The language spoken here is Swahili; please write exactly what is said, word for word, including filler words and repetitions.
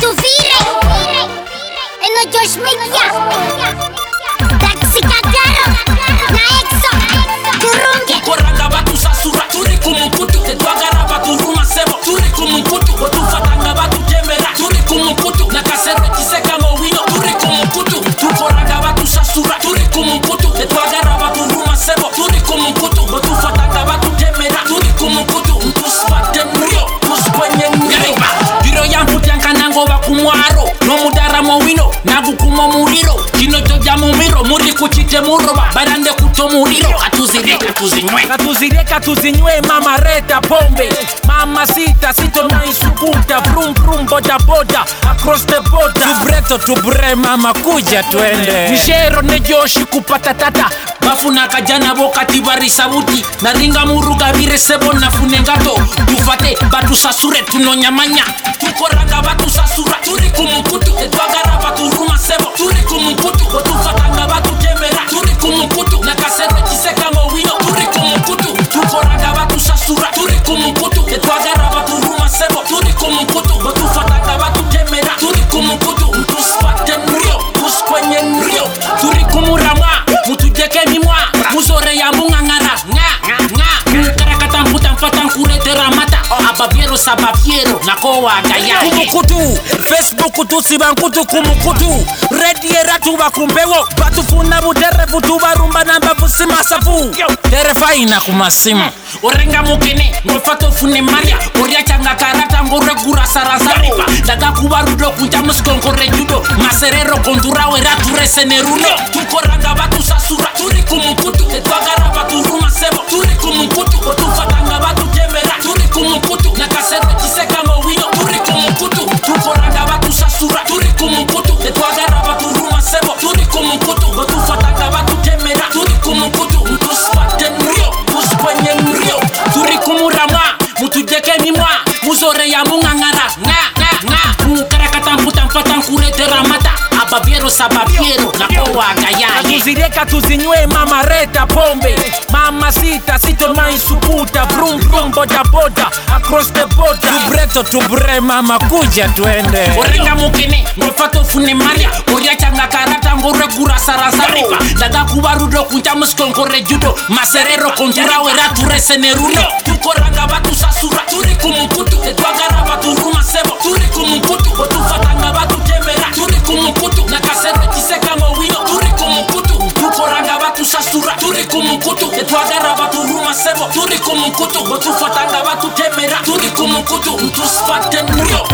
Tuvire eno Josh Media Taxi Kakaro na Exo Turunge Koranga batu sasura turi kumumputu Tetwagara batu ruma sebo turi kumumputu Otufatanga batu jemera turi kumumputu Nakasero tiseka mowino turi kumumputu Tukoranga batu sasura turi kumumputu Tetwagara batu ruma sebo turi kumumputu Otufatanga batu jemera turi kumumputu Ntusfate nrio, tuskwenye nrio Biro yamputi yankanango bakumwaro Nomudara mowino, nagukumo muriro Kino toja mumiro, muri kuchite muroba Barande kuto muriro, atuzireka tuzinywe Katuzireka tuzinywe mama reta pombe Mama sita sito na isukuta Brum brum boda boda across the border Tubreto tubre mama kuja twende Nishero ne Joshi kupata tata Bafuna kajana boka tibari sabuti Naringa muruga vire sebo na funengato Tufate batu sasure tunonyamanya Tukoranga batu sasura turi kumumputu Etwagara batu ruma sebo turi kumumputu Otufatanga batu jemera turi kumumputu Nakasero tiseka mowino turi kumumputu Tukoranga batu sasura turi kumumputu Etwagara batu ruma sebo turi kumumputu Otufatanga batu jemera turi kumumputu Ntusfate nrio, tuskwenye nrio Turi kumurama, mutujeke mimwa Muzore ya munga ngara, nga, nga Mukarakata mputa mfata nkurete ramata Ababiero sababiero, nakowa gaya Kumukutu, Facebook tusiba nkutu kumukutu Redie ratu bakumbewo Batufuna budere futu barumba namba busima safu Terefa ina kumasimu Orenga mukene, ngofato fune maria Oria changa karata ngore gura sarazaripa Daga kubarudo kunja muskonkore judo Maserero kondurawe ratu reseneruno Tukoranga batu sasura, turi kumumputu Etwagara batu ruma sebo, turi kumumputu Otufatanga batu jemera, turi kumumputu Nakasero tiseka mowino, turi kumumputu Tukoranga batu sasura, turi kumumputu Etwagara batu ruma sebo, turi kumumputu Otufatanga batu jemera, turi kumumputu Ntusfate nrio, tuskwenye nrio Turi kumurama, mutujeke mimwa Muzore ya munga ngara, nga, nga, nga Mukarakata mputa mfata nkurete ramata Ababiero sababiero, nakowa gaya Katuzireka tuzinywe mama reta pombe Mama sita sito na isukuta Brum brum boda boda across the border Tubreto tubre mama kuja twende Orenga mukene, ngofato fune maria Oria changa karata ngore gura sarazaripa Daga kubarudo kunja muskonkore judo Maserero kondurawe ratu reseneruno Tukoranga batu sasura, turi kumumputu Etwagara batu ruma sebo, turi kumumputu Otufatanga batu jemera, turi kumumputu Nakasero tiseka mowino, turi kumumputu Tukoranga batu sasura, turi kumumputu Etwagara batu ruma sebo, turi kumumputu Otufatanga batu jemera, turi kumumputu Ntusfate nrio,